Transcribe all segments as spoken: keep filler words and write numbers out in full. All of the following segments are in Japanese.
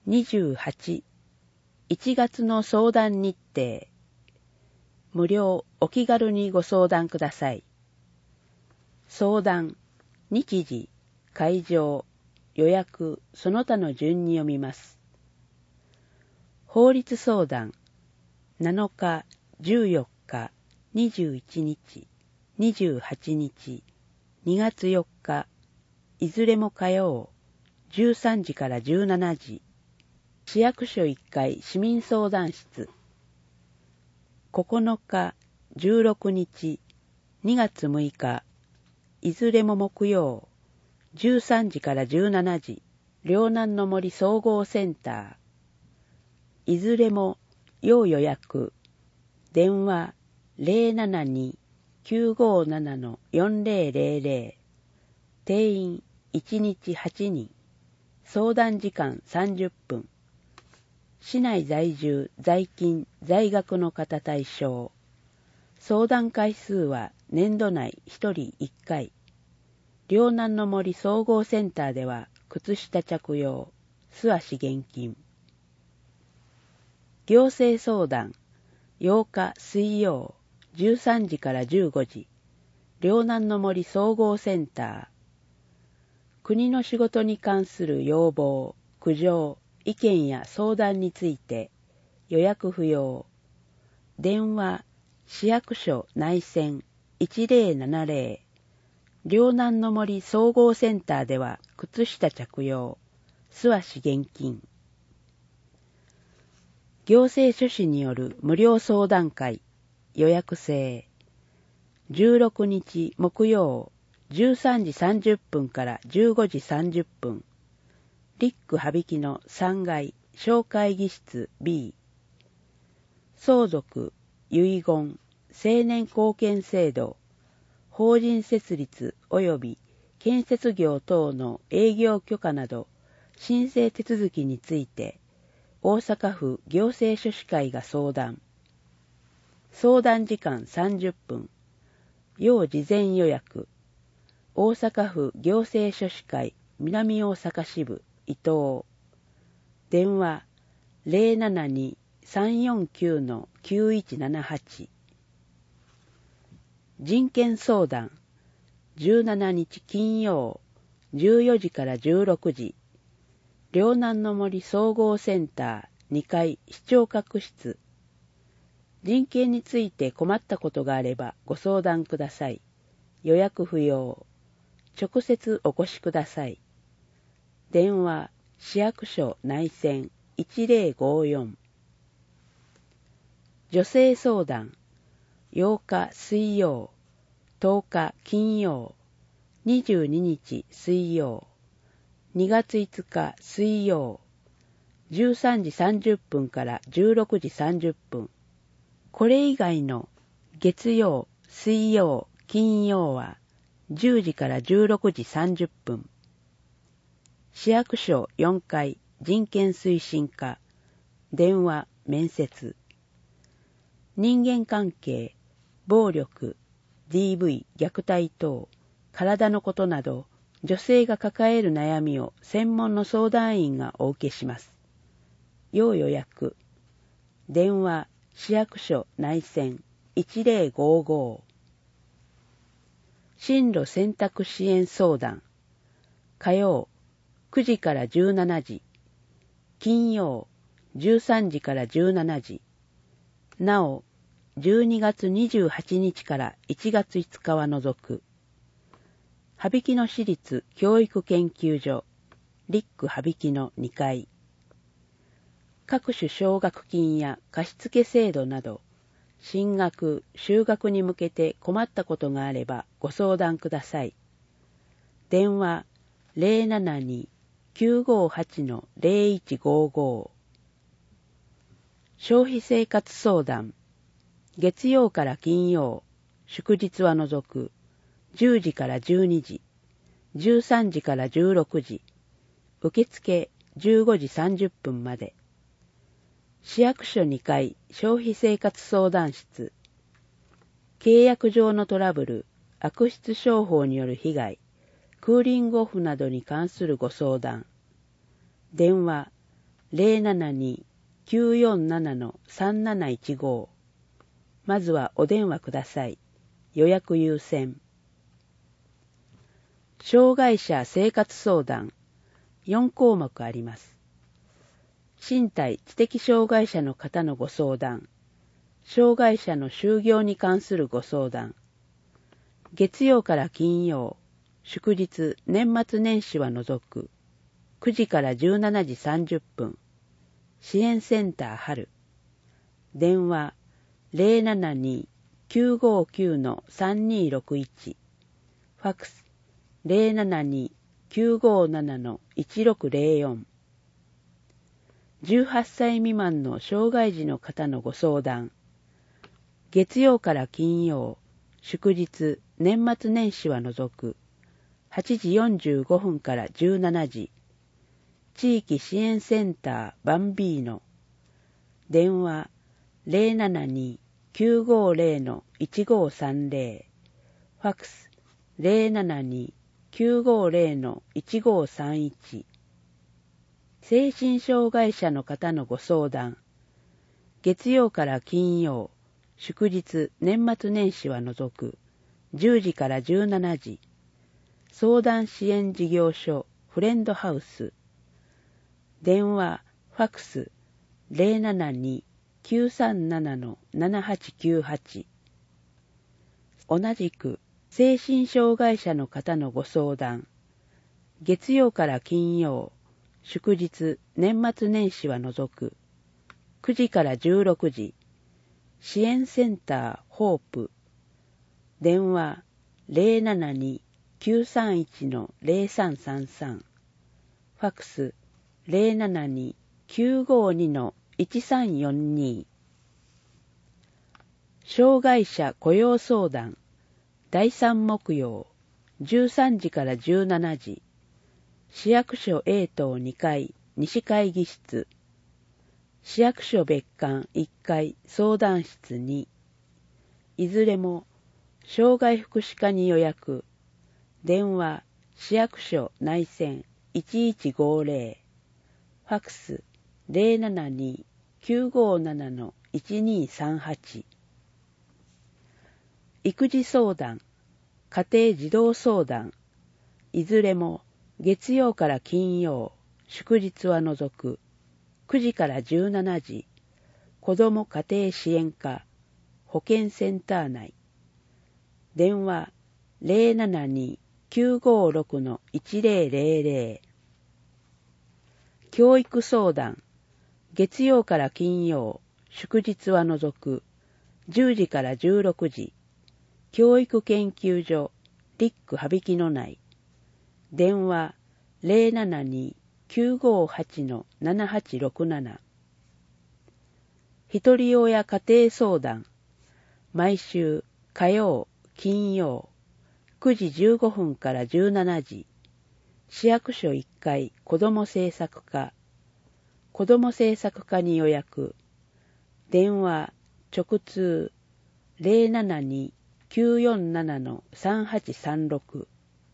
にじゅうはち、いちがつの相談日程。無料お気軽にご相談ください。相談、日時、会場、予約、その他の順に読みます。法律相談、なのか、じゅうよっか、にじゅういちにち、にじゅうはちにち、にがつよっか、いずれも火曜、じゅうさんじからじゅうしちじ、市役所いっかい市民相談室。ここのか、じゅうろくにち、にがつむいか、いずれも木曜、じゅうさんじからじゅうしちじ、両南の森総合センター。いずれも要予約。電話 ゼロななに きゅうごなな よんゼロゼロゼロ。定員いちにちはちにん。相談時間さんじゅっぷん。市内在住、在勤、在学の方対象。相談回数は年度内ひとりいっかい。両南の森総合センターでは靴下着用、素足厳禁。行政相談、ようか水曜、じゅうさんじからじゅうごじ。両南の森総合センター。国の仕事に関する要望、苦情、意見や相談について予約不要。電話市役所内線いちゼロななゼロ。両南の森総合センターでは靴下着用、素足厳禁。行政書士による無料相談会、予約制。じゅうろくにち木曜、じゅうさんじさんじゅっぷんからじゅうごじさんじゅっぷん。リック羽曳のさんがい小会議室 B。相続、遺言、成年後見制度、法人設立及び建設業等の営業許可など申請手続きについて大阪府行政書士会が相談。相談時間さんじゅっぷん。要事前予約。大阪府行政書士会南大阪支部伊藤。電話 ゼロななに さんよんきゅう きゅういちななはち。人権相談。じゅうしちにち金曜、じゅうよじからじゅうろくじ。両南の森総合センターにかい視聴覚室。人権について困ったことがあればご相談ください。予約不要。直接お越しください。電話市役所内線いちゼロごよん。女性相談。ようか水曜、とおか金曜、にじゅうににち水曜、にがついつか水曜、じゅうさんじさんじゅっぷんからじゅうろくじさんじゅっぷん。これ以外の月曜、水曜、金曜はじゅうじからじゅうろくじさんじゅっぷん。市役所よんかい人権推進課。電話、面接。人間関係、暴力、ディーブイ、虐待等、体のことなど、女性が抱える悩みを専門の相談員がお受けします。要予約。電話、市役所内線いちゼロごご。進路選択支援相談。火曜、くじからじゅうしちじ。金曜、じゅうさんじからじゅうしちじ。なお、じゅうにがつにじゅうはちにちからいちがついつかは除く。羽曳野市立教育研究所、リック羽曳野にかい。各種奨学金や貸付制度など、進学、就学に向けて困ったことがあればご相談ください。電話ゼロななに きゅうごはち ゼロいちごご。消費生活相談。月曜から金曜、祝日は除く、じゅうじからじゅうにじ、じゅうさんじからじゅうろくじ、受付じゅうごじさんじゅっぷんまで。市役所にかい消費生活相談室。契約上のトラブル、悪質商法による被害、クーリングオフなどに関するご相談。電話ゼロななに きゅうよんなな さんなないちご。まずはお電話ください。予約優先。障害者生活相談よんこうもくあります。身体知的障害者の方のご相談、障害者の就業に関するご相談、月曜から金曜、祝日、年末年始は除く、くじからじゅうしちじさんじゅっぷん、支援センター春、電話ゼロななに きゅうごきゅう さんにろくいち、ファックスゼロななに きゅうごなな いちろくゼロよん。じゅうはっさい未満の障害児の方のご相談、月曜から金曜、祝日、年末年始は除く、はちじよんじゅうごふんからじゅうしちじ、地域支援センターバンビーノ、電話ゼロななに きゅうごゼロ いちごさんゼロ、ファックスゼロななに きゅうごゼロ いちごさんいち。精神障害者の方のご相談、月曜から金曜、祝日、年末年始は除く、じゅうじからじゅうしちじ、相談支援事業所フレンドハウス、電話、ファックスゼロななに きゅうさんなな ななはちきゅうはち。同じく精神障害者の方のご相談、月曜から金曜、祝日、年末年始は除く、くじからじゅうろくじ、支援センターホープ、電話ゼロななに きゅうさんいち ゼロさんさんさん、ファックスゼロななに きゅうごに いちさんよんに。障害者雇用相談、だいさん木曜、じゅうさんじからじゅうしちじ、市役所 A 棟にかい西会議室、市役所別館いっかい相談室に、いずれも障害福祉課に予約、電話市役所内線いちいちごゼロ、ファックスゼロななに きゅうごなな いちにさんはち。育児相談、家庭児童相談、いずれも月曜から金曜、祝日は除く、くじからじゅうしちじ、子ども家庭支援課、保健センター内、電話ゼロななに きゅうごろく いちゼロゼロゼロ。教育相談、月曜から金曜、祝日は除く、じゅうじからじゅうろくじ、教育研究所、リック羽曳野内、電話ゼロななに きゅうごはち ななはちろくなな。ひとり親家庭相談、毎週火曜、金曜、くじじゅうごふんからじゅうしちじ、市役所いっかい子ども政策課、子ども政策課に予約、電話直通ゼロななに きゅうよんなな さんはちさんろく。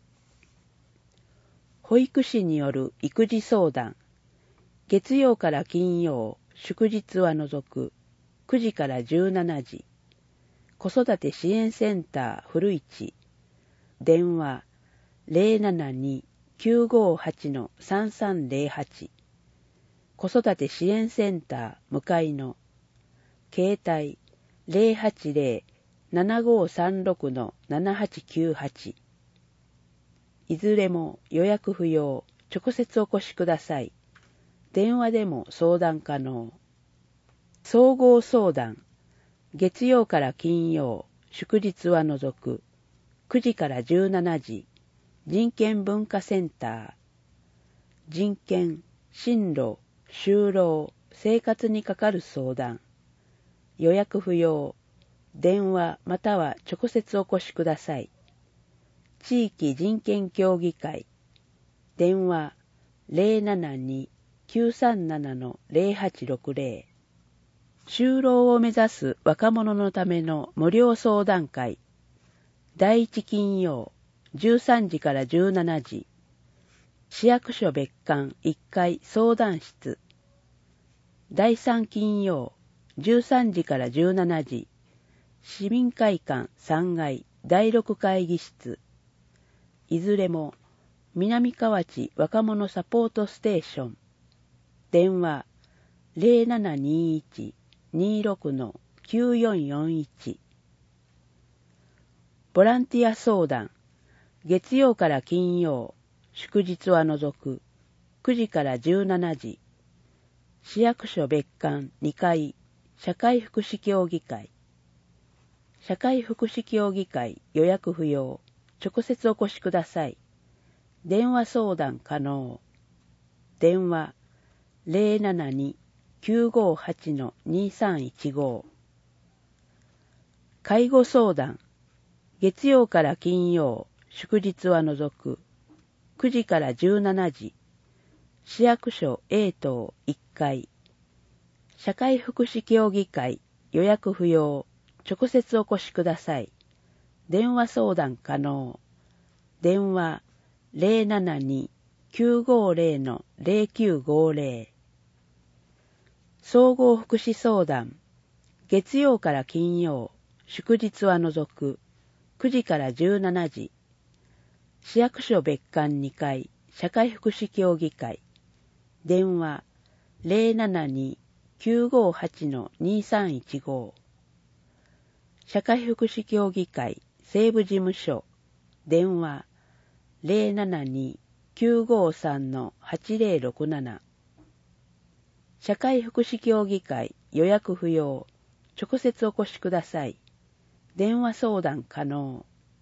保育士による育児相談、月曜から金曜、祝日は除く、くじからじゅうしちじ、子育て支援センター古市、電話ゼロななに きゅうごはち さんさんゼロはち、子育て支援センター向かいの、携帯ゼロはちゼロ ななごさんろく ななはちきゅうはち。いずれも予約不要、直接お越しください。電話でも相談可能。総合相談、月曜から金曜、祝日は除く、くじからじゅうしちじ、人権文化センター、人権、進路、就労、生活にかかる相談、予約不要、電話または直接お越しください。地域人権協議会、電話ゼロななに きゅうさんなな ゼロはちろくゼロ。就労を目指す若者のための無料相談会、だいいち金曜、じゅうさんじからじゅうしちじ、市役所別館いっかい相談室、 だいさん金曜じゅうさんじからじゅうしちじ、市民会館さんがいだいろく会議室、いずれも南河内若者サポートステーション、電話 ゼロななにいち にろく きゅうよんよんいち。ボランティア相談、月曜から金曜、祝日は除く、くじからじゅうしちじ、市役所別館にかい、社会福祉協議会。社会福祉協議会予約不要、直接お越しください。電話相談可能。電話 ゼロななに きゅうごはち にさんいちご。介護相談、月曜から金曜、祝日は除く、くじからじゅうしちじ、市役所 A 棟いっかい、社会福祉協議会予約不要、直接お越しください。電話相談可能。電話 ゼロななに きゅうごゼロ ゼロきゅうごゼロ。総合福祉相談、月曜から金曜、祝日は除く、くじからじゅうしちじ、市役所別館にかい、社会福祉協議会、電話 ゼロななに きゅうごはち にさんいちご。社会福祉協議会西部事務所、電話 ゼロななに きゅうごさん はちゼロろくなな。社会福祉協議会予約不要、直接お越しください。電話相談可能。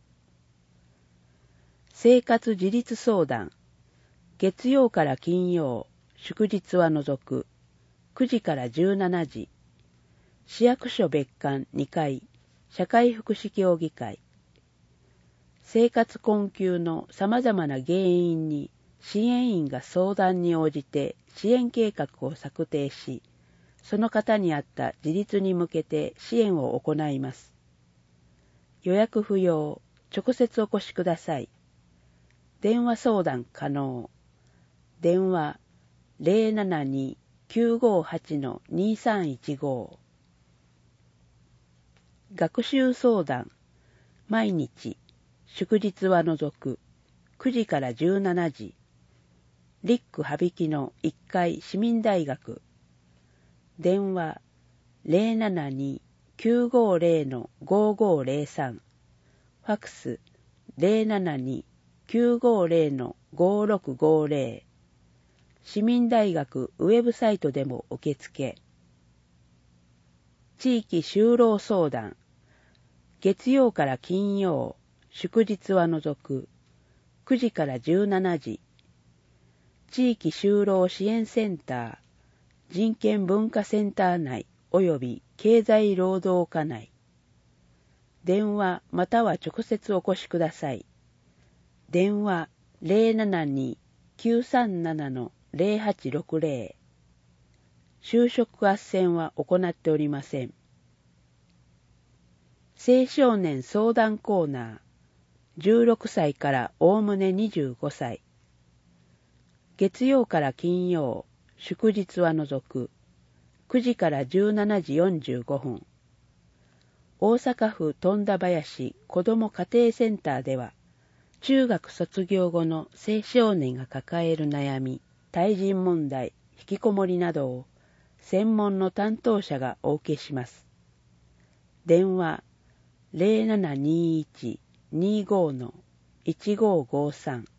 生活自立相談、月曜から金曜、祝日は除く、くじからじゅうしちじ、市役所別館にかい、社会福祉協議会。生活困窮のさまざまな原因に支援員が相談に応じて支援計画を策定し、その方に合った自立に向けて支援を行います。予約不要、直接お越しください。電話相談可能。電話 ゼロななに きゅうごはち にさんいちご。学習相談、毎日、祝日は除く、くじからじゅうしちじ、リック羽曳のいっかい市民大学、電話 ゼロななに きゅうごゼロ ごごゼロさん、ファクス ゼロななに きゅうごゼロ ごろくごゼロ、市民大学ウェブサイトでも受付。地域就労相談、月曜から金曜、祝日は除く、くじからじゅうしちじ、地域就労支援センター、人権文化センター内及び経済労働課内。電話または直接お越しください。電話 ゼロななに きゅうさんなな ゼロはちろくゼロ。就職斡旋は行っておりません。青少年相談コーナー、じゅうろくさいからおおむねにじゅうごさい。月曜から金曜、祝日は除く、くじからじゅうしちじよんじゅうごふん。大阪府富田林子ども家庭センターでは、中学卒業後の青少年が抱える悩み、対人問題、引きこもりなどを専門の担当者がお受けします。電話ゼロななにいち にご いちごごさん。